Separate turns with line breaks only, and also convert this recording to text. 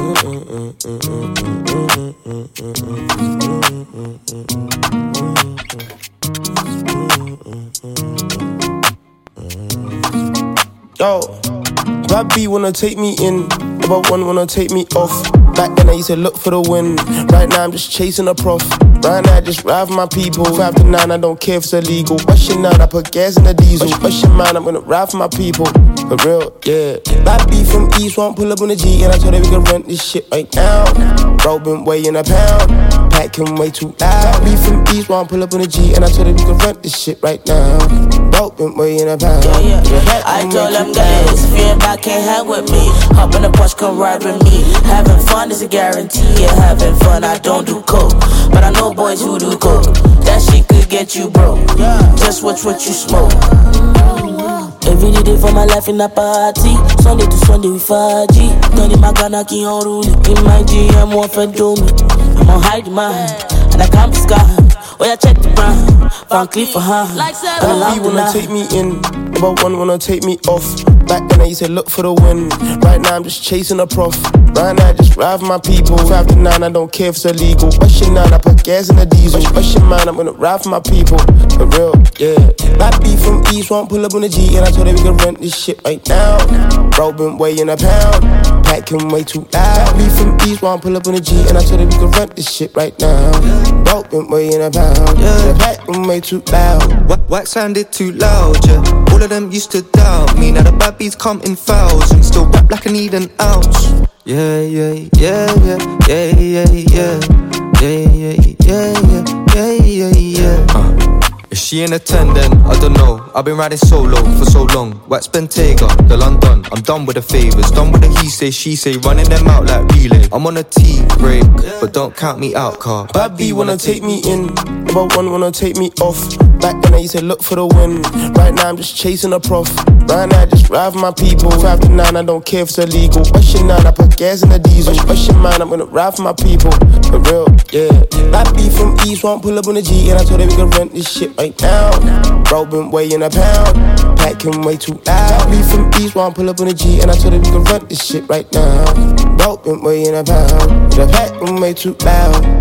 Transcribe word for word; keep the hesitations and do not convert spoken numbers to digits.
Yo, bad B wanna take me in, but one wanna take me off. Back then I used to look for the win. Right now I'm just chasing a prof. Right now I just ride for my people. Five to nine, I don't care if it's illegal. What's your nine? I put gas in the diesel. What's your mind? I'm gonna ride for my people. For real, yeah. Bad B from East won't pull up on the G, and I told her we can rent this shit right now. Bro been weighing a pound, packing way too loud. Bad B from East won't pull up on the G, and I told her we can rent this shit right now. Bro been weighing a pound.
Yeah, yeah. I told them guys, if you ain't back, can't hang with me. Hop in the Porsche, come ride with me. Having fun is a guarantee. Yeah, having fun, I don't do coke, but I know boys who do coke. That shit could get you broke. Just watch what you smoke. Every day for my life in a party. Sunday to Sunday with five G. Tony Makanaki on rule. In my G, I'm one for do me. I'm on high demand, and I can't be scarred. Oh yeah, check the brand. Van Cleef for her.
Bad B wanna take me in, but one wanna take me off. Back then I used to look for the win. Right now I'm just chasing a prof. Right now I just ride for my people. Five to nine, I don't care if it's illegal. What's your nine? I put gas in the diesel. What's your mind? I'm gonna ride for my people. For real, yeah. Bad B from East won't pull up on the G, and I told her we can rent this shit right now. Bro been weighing a pound, packing way too loud. Bad B from East won't pull up on the G, and I told her we can rent this shit right now. Bro been weighing a pound, yeah. Packing way too loud.
Wax, wax sounded too loud, yeah. All of them used to doubt me. Now the bad beats come in fouls and still rap like I need an ounce. Yeah, yeah, yeah, yeah, yeah, yeah, yeah, yeah, yeah, yeah, yeah, yeah, yeah. Uh. Is she in a ten then? I don't know. I've been riding solo for so long. Wax Bentayga, the London. I'm done with the favours, done with the he say, she say, running them out like relay. I'm on a tea break, but don't count me out, car.
Bad B wanna take me in, but one wanna take me off. Back then I used to look for the win. Right now I'm just chasing a prof. Right now I just ride for my people. Five to nine, I don't care if it's illegal. What's your nine? I put gas in the diesel. What's your mind? I'm gonna ride for my people. For real, yeah. Bad B from East won't pull up on the G, and I told her we can rent this shit right now. Bro been weighing a pound, packing way too loud. Bad B from East won't pull up on the G, and I told her we can rent this shit right now. Bro been weighing a pound, the pack been way too loud.